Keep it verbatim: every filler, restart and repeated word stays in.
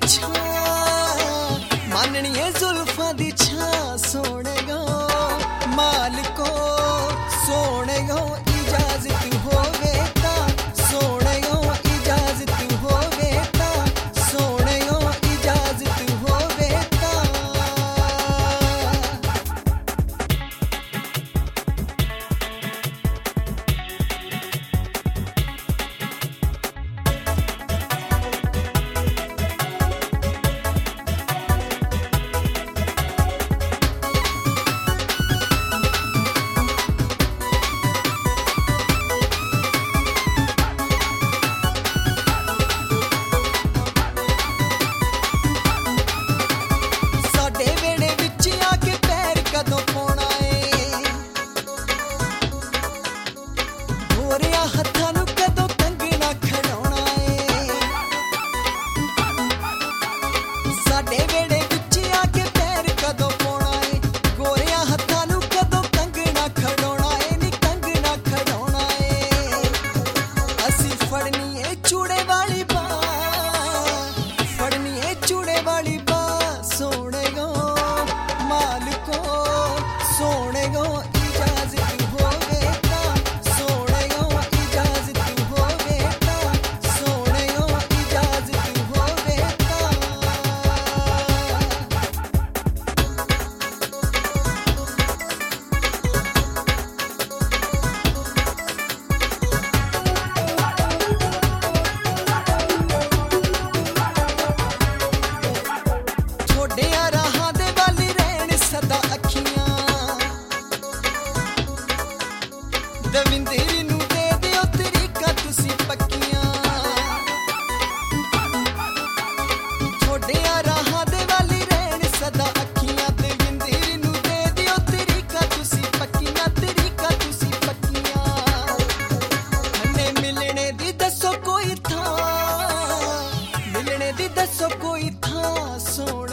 छा माननी है जुल्फा दी छा सोने गो मालिको सोने गो इजाजत होवे ता सोने गो इजाजत होवे ता सोने गो इजाजत होवे ता दविंदर नू दे दियो तरीका तुसी पक्कियां छोड़िया राहां दे वाली रहन सदा अखियां दविंदर नू दे दियो तरीका तुसी पक्कियां तरीका तुसी पक्कियां हने मिलने दी दसो कोई था मिलने दी दसो कोई था सोना